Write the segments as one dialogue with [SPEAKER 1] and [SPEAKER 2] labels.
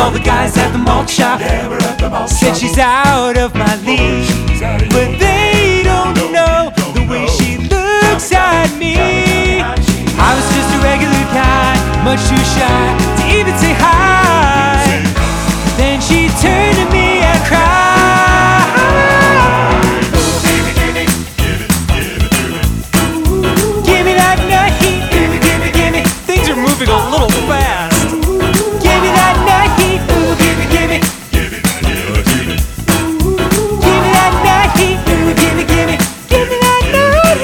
[SPEAKER 1] all the guys at the malt shop said she's out of my league, but they don't know the way she looks at me. I was just a regular guy, much too shy to even say hi. Then she turned to me and cried, give me that nut heat, give me. Things are moving a little fast. Give me that nut heat, ooh, give me. Give me that nut heat, ooh, give me that nut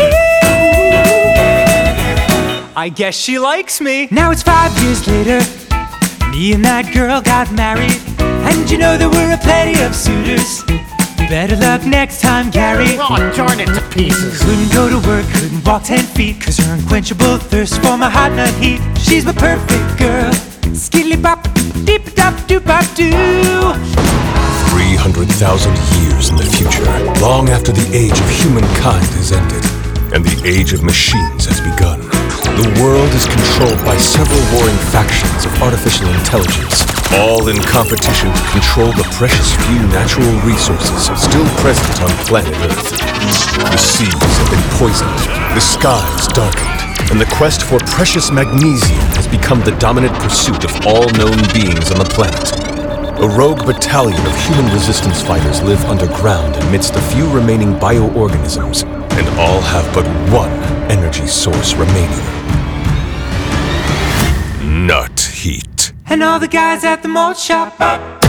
[SPEAKER 1] heat. I guess she likes me. Now it's 5 years later, me and that girl got married, and you know there were plenty of suitors. Better luck next time, Gary.
[SPEAKER 2] Oh, darn it to pieces.
[SPEAKER 1] Couldn't go to work, couldn't walk 10 feet, 'cause her unquenchable thirst for my hot nut heat. She's my perfect girl. Skiddly bop, deep dop doop bop doo.
[SPEAKER 3] 300,000 years in the future, long after the age of humankind has ended, and the age of machines has begun. The world is controlled by several warring factions of artificial intelligence, all in competition to control the precious few natural resources still present on planet Earth. The seas have been poisoned, the skies darkened, and the quest for precious magnesium has become the dominant pursuit of all known beings on the planet. A rogue battalion of human resistance fighters live underground amidst the few remaining bioorganisms, and all have but one energy source remaining: nut heat.
[SPEAKER 1] And all the guys at the malt shop